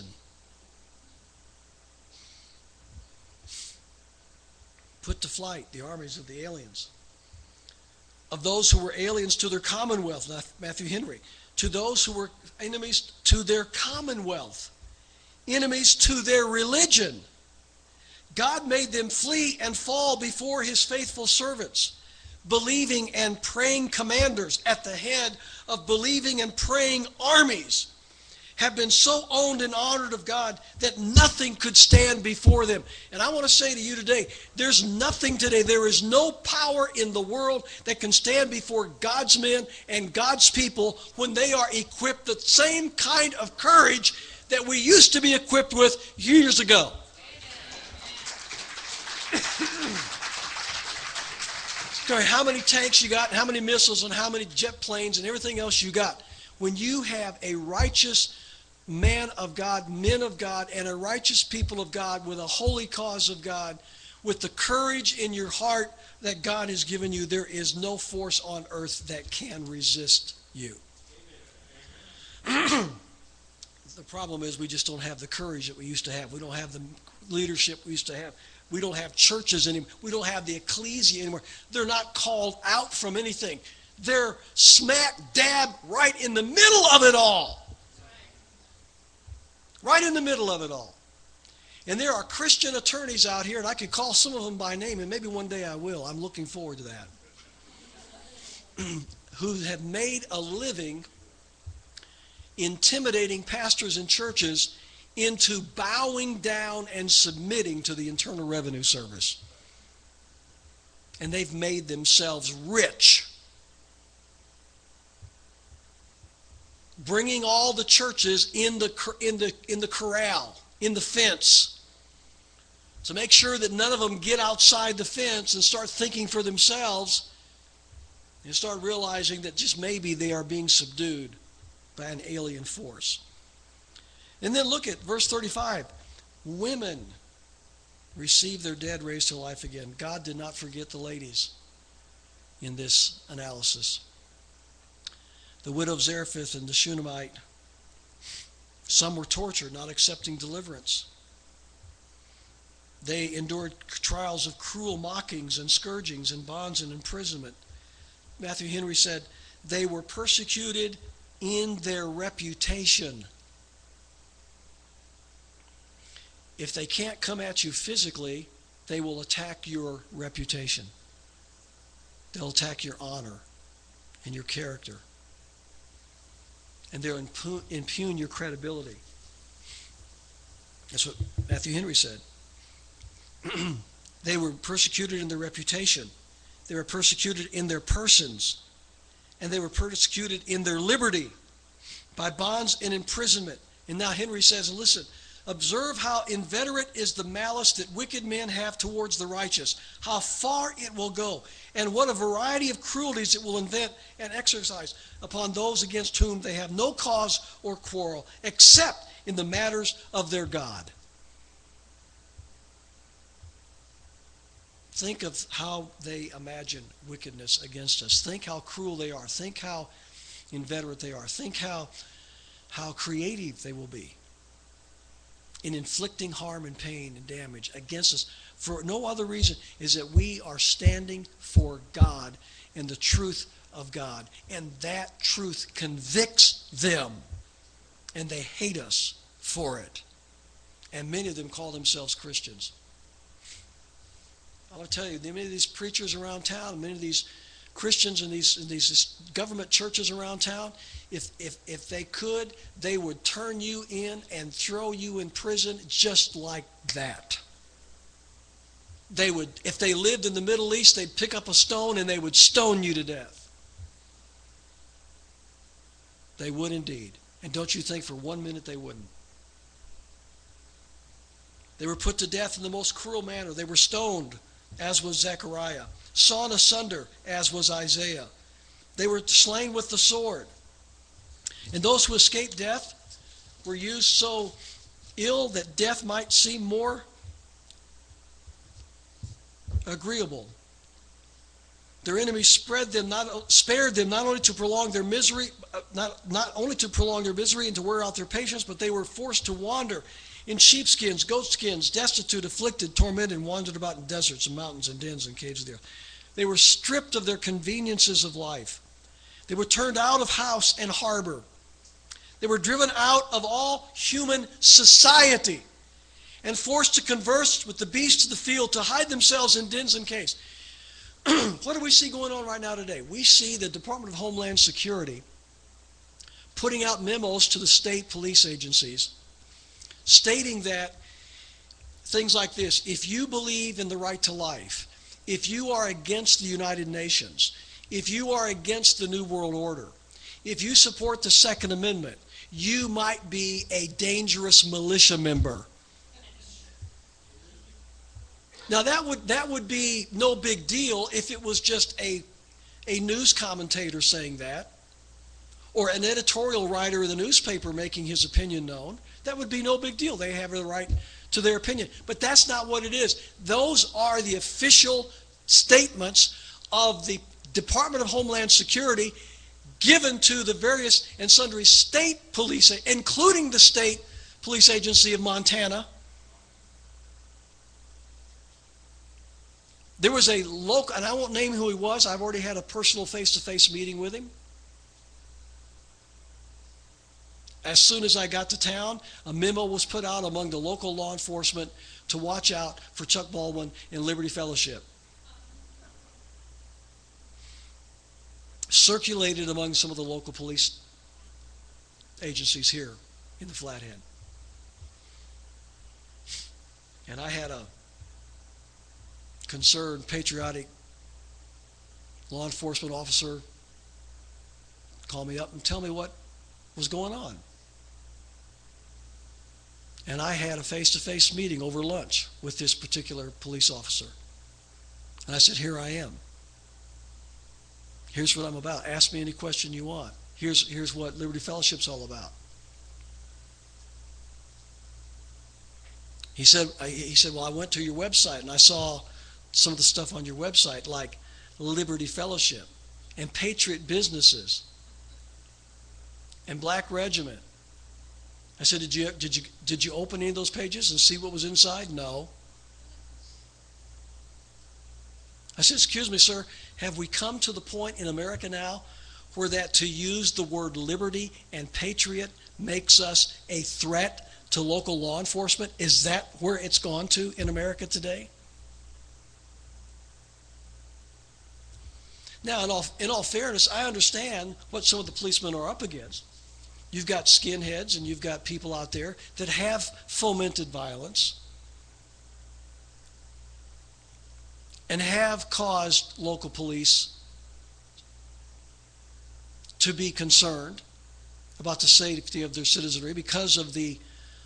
Put to flight the armies of the aliens. Of those who were aliens to their commonwealth, Matthew Henry. To those who were enemies to their commonwealth. Enemies to their religion. God made them flee and fall before his faithful servants. Believing and praying commanders at the head of believing and praying armies. have been so owned and honored of God that nothing could stand before them. And I want to say to you today, there's nothing today, there is no power in the world that can stand before God's men and God's people when they are equipped with the same kind of courage that we used to be equipped with years ago. How many tanks you got, and how many missiles, and how many jet planes, and everything else you got. When you have a righteous man of God, men of God, and a righteous people of God with a holy cause of God, with the courage in your heart that God has given you, there is no force on earth that can resist you. The problem is we just don't have the courage that we used to have. We don't have the leadership we used to have. We don't have churches anymore. We don't have the ecclesia anymore. They're not called out from anything. They're smack dab right in the middle of it all. Right in the middle of it all. And there are Christian attorneys out here, and I could call some of them by name, and maybe one day I will. I'm looking forward to that. Who have made a living intimidating pastors and churches into bowing down and submitting to the Internal Revenue Service. And they've made themselves rich, bringing all the churches in the corral, in the fence, to make sure that none of them get outside the fence and start thinking for themselves and start realizing that just maybe they are being subdued by an alien force. And then look at verse 35. Women receive their dead raised to life again. God did not forget the ladies in this analysis. The widow of Zarephath and the Shunammite, some were tortured, not accepting deliverance. They endured trials of cruel mockings and scourgings and bonds and imprisonment. Matthew Henry said, they were persecuted in their reputation. If they can't come at you physically, they will attack your reputation. They'll attack your honor and your character. And they'll impugn your credibility. That's what Matthew Henry said. They were persecuted in their reputation. They were persecuted in their persons. And they were persecuted in their liberty by bonds and imprisonment. And now Henry says, listen, observe how inveterate is the malice that wicked men have towards the righteous, how far it will go, and what a variety of cruelties it will invent and exercise upon those against whom they have no cause or quarrel, except in the matters of their God. Think of how they imagine wickedness against us. Think how cruel they are. Think how inveterate they are. Think how creative they will be in inflicting harm and pain and damage against us for no other reason is that we are standing for God and the truth of God. And that truth convicts them, and they hate us for it. And many of them call themselves Christians. I'll tell you, many of these preachers around town, many of these Christians in these government churches around town, if they could, they would turn you in and throw you in prison just like that. They would, if they lived in the Middle East, they'd pick up a stone and they would stone you to death. They would indeed. And don't you think for 1 minute they wouldn't. They were put to death in the most cruel manner. They were stoned, as was Zechariah, sawn asunder, as was Isaiah. They were slain with the sword. And those who escaped death were used so ill that death might seem more agreeable. Their enemies spared them not only to prolong their misery, not only to prolong their misery and to wear out their patience, but they were forced to wander in sheepskins, goatskins, destitute, afflicted, tormented, and wandered about in deserts and mountains and dens and caves of the earth. They were stripped of their conveniences of life. They were turned out of house and harbor. They were driven out of all human society and forced to converse with the beasts of the field, to hide themselves in dens and caves. What do we see going on right now today? We see the Department of Homeland Security putting out memos to the state police agencies stating that things like this: if you believe in the right to life, if you are against the United Nations, if you are against the New World Order, if you support the Second Amendment, you might be a dangerous militia member. Now that would be no big deal if it was just a news commentator saying that, or an editorial writer in the newspaper making his opinion known. That would be no big deal. They have the right to their opinion. But that's not what it is. Those are the official statements of the Department of Homeland Security given to the various and sundry state police, including the state police agency of Montana. There was a local, and I won't name who he was. I've already had a personal face-to-face meeting with him. As soon as I got to town, a memo was put out among the local law enforcement to watch out for Chuck Baldwin and Liberty Fellowship. Circulated among some of the local police agencies here in the Flathead. And I had a concerned, patriotic law enforcement officer call me up and tell me what was going on. And I had a face-to-face meeting over lunch with this particular police officer. And I said, here I am. Here's what I'm about. Ask me any question you want. Here's what Liberty Fellowship's all about. He said, well, I went to your website and I saw some of the stuff on your website, like Liberty Fellowship and Patriot Businesses and Black Regiment. I said, did you open any of those pages and see what was inside? No. I said, excuse me, sir, have we come to the point in America now where that to use the word liberty and patriot makes us a threat to local law enforcement? Is that where it's gone to in America today? Now, in all fairness, I understand what some of the policemen are up against. You've got skinheads and you've got people out there that have fomented violence and have caused local police to be concerned about the safety of their citizenry because of the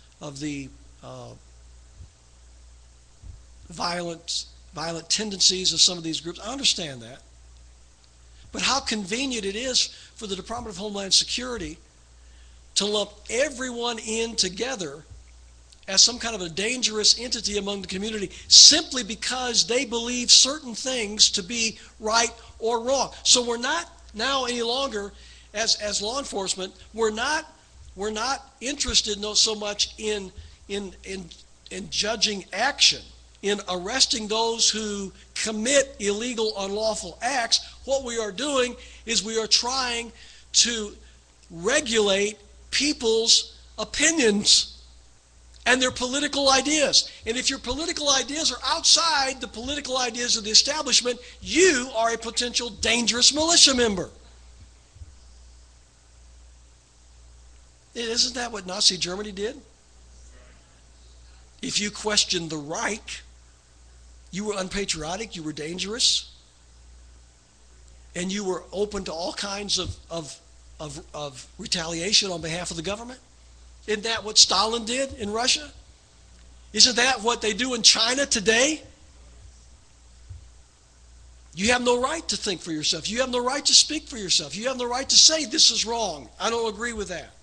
violent tendencies of some of these groups. I understand that. But how convenient it is for the Department of Homeland Security to lump everyone in together as some kind of a dangerous entity among the community simply because they believe certain things to be right or wrong. So we're not now any longer, as law enforcement, we're not interested so much in judging action, in arresting those who commit illegal, unlawful acts. What we are doing is we are trying to regulate people's opinions and their political ideas. And if your political ideas are outside the political ideas of the establishment, you are a potential dangerous militia member. Isn't that what Nazi Germany did? If you questioned the Reich, you were unpatriotic, you were dangerous, and you were open to all kinds of retaliation on behalf of the government. Isn't that what Stalin did in Russia? Isn't that what they do in China today? You have no right to think for yourself. You have no right to speak for yourself. You have no right to say this is wrong. I don't agree with that.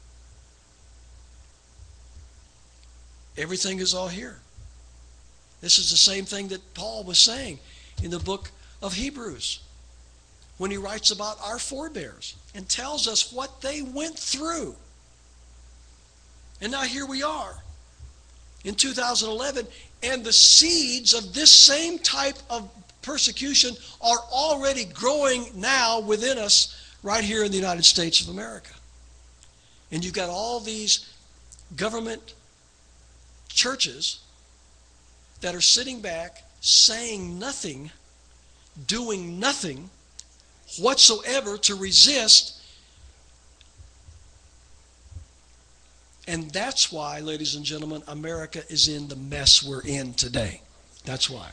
Everything is all here. This is the same thing that Paul was saying in the book of Hebrews when he writes about our forebears and tells us what they went through. And now here we are in 2011, and the seeds of this same type of persecution are already growing now within us right here in the United States of America. And you've got all these government churches that are sitting back, saying nothing, doing nothing whatsoever to resist And that's why, ladies and gentlemen, America is in the mess we're in today. That's why.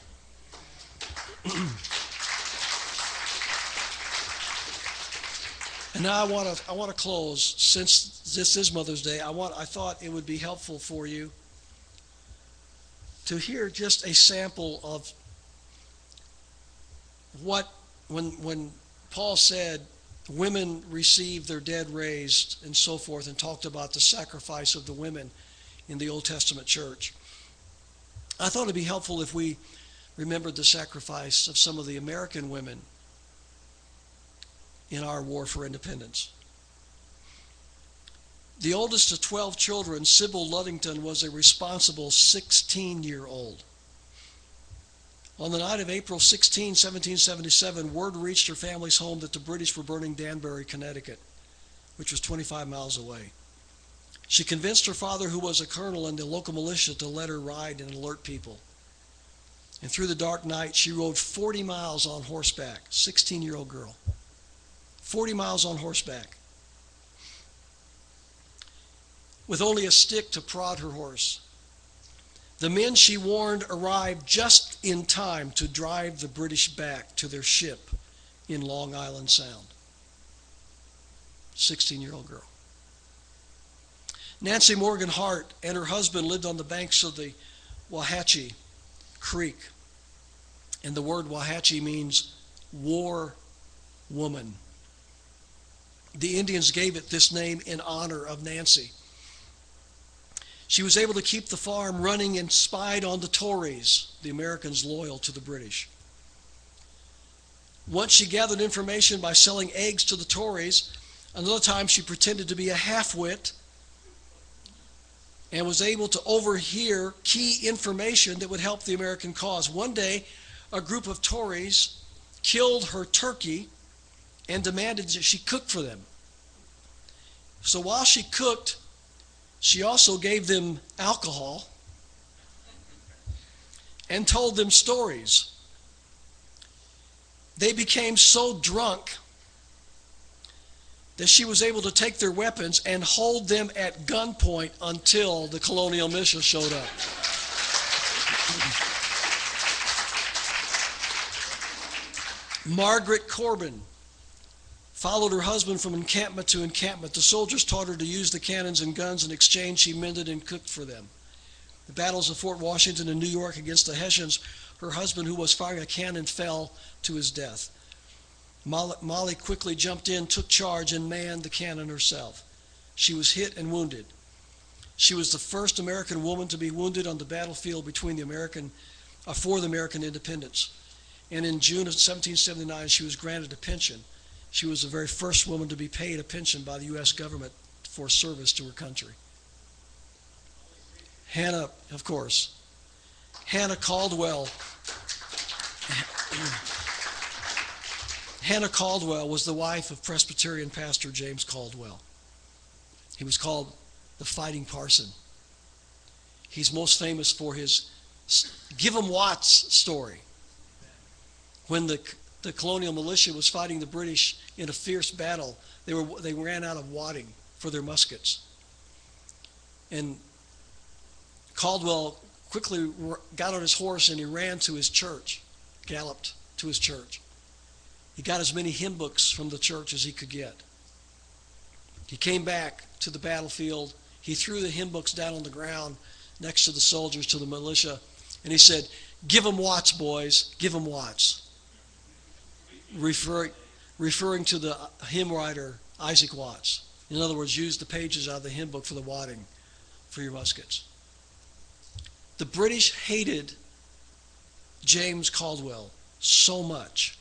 And now I want to close. Since this is Mother's Day, I thought it would be helpful for you to hear just a sample of what when Paul said women received their dead raised and so forth, and talked about the sacrifice of the women in the Old Testament church. I thought it'd be helpful if we remembered the sacrifice of some of the American women in our war for independence. The oldest of 12 children, Sybil Ludington, was a responsible 16-year-old. On the night of April 16, 1777, word reached her family's home that the British were burning Danbury, Connecticut, which was 25 miles away. She convinced her father, who was a colonel in the local militia, to let her ride and alert people. And through the dark night, she rode 40 miles on horseback, 16-year-old girl. 40 miles on horseback, with only a stick to prod her horse. The men she warned arrived just in time to drive the British back to their ship in Long Island Sound. 16-year-old girl. Nancy Morgan Hart and her husband lived on the banks of the Wauhatchie Creek. And the word Wauhatchie means war woman. The Indians gave it this name in honor of Nancy. She was able to keep the farm running and spied on the Tories, the Americans loyal to the British. Once she gathered information by selling eggs to the Tories. Another time she pretended to be a half-wit and was able to overhear key information that would help the American cause. One day, a group of Tories killed her turkey and demanded that she cook for them. So while she cooked, she also gave them alcohol and told them stories. They became so drunk that she was able to take their weapons and hold them at gunpoint until the colonial militia showed up. Margaret Corbin followed her husband from encampment to encampment. The soldiers taught her to use the cannons and guns. In exchange, she mended and cooked for them. The battles of Fort Washington and New York against the Hessians, her husband, who was firing a cannon, fell to his death. Molly quickly jumped in, took charge, and manned the cannon herself. She was hit and wounded. She was the first American woman to be wounded on the battlefield for the American independence. And in June of 1779, she was granted a pension. She was the very first woman to be paid a pension by the U.S. government for service to her country. Hannah, of course. Hannah Caldwell. Hannah Caldwell was the wife of Presbyterian pastor James Caldwell. He was called the Fighting Parson. He's most famous for his Give 'em Watts story. When the colonial militia was fighting the British in a fierce battle, they ran out of wadding for their muskets. And Caldwell quickly got on his horse and he ran to his church, galloped to his church. He got as many hymn books from the church as he could get. He came back to the battlefield. He threw the hymn books down on the ground next to the soldiers, to the militia, and he said, "Give 'em Watts, boys, give 'em Watts." Referring to the hymn writer Isaac Watts. In other words, use the pages out of the hymn book for the wadding for your muskets. The British hated James Caldwell so much.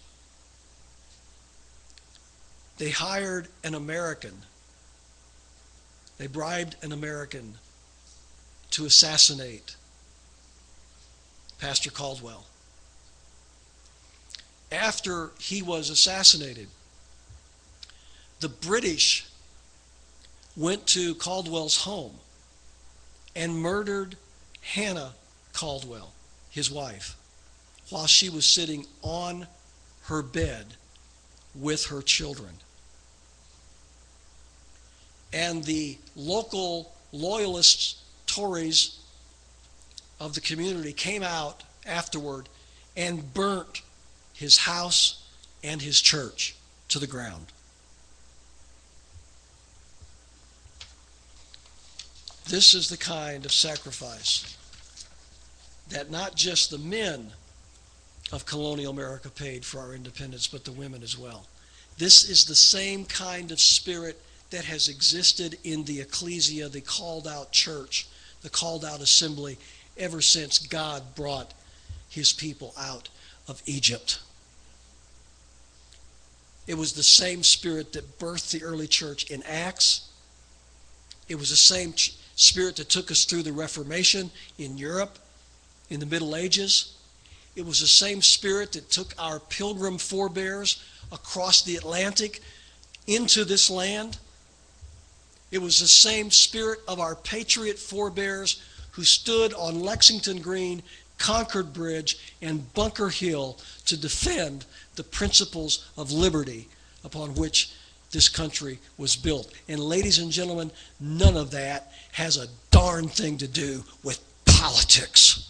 They hired an American. They bribed an American to assassinate Pastor Caldwell. After he was assassinated, the British went to Caldwell's home and murdered Hannah Caldwell, his wife, while she was sitting on her bed with her children. And the local loyalist Tories of the community came out afterward and burnt his house and his church to the ground. This is the kind of sacrifice that not just the men of colonial America paid for our independence, but the women as well. This is the same kind of spirit that has existed in the ecclesia, the called out church, the called out assembly, ever since God brought his people out of Egypt. It was the same spirit that birthed the early church in Acts. It was the same spirit that took us through the Reformation in Europe in the Middle Ages. It was the same spirit that took our pilgrim forebears across the Atlantic into this land. It was the same spirit of our patriot forebears who stood on Lexington Green, Concord Bridge, and Bunker Hill to defend the principles of liberty upon which this country was built. And ladies and gentlemen, none of that has a darn thing to do with politics.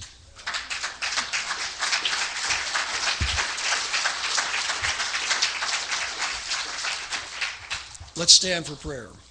Let's stand for prayer.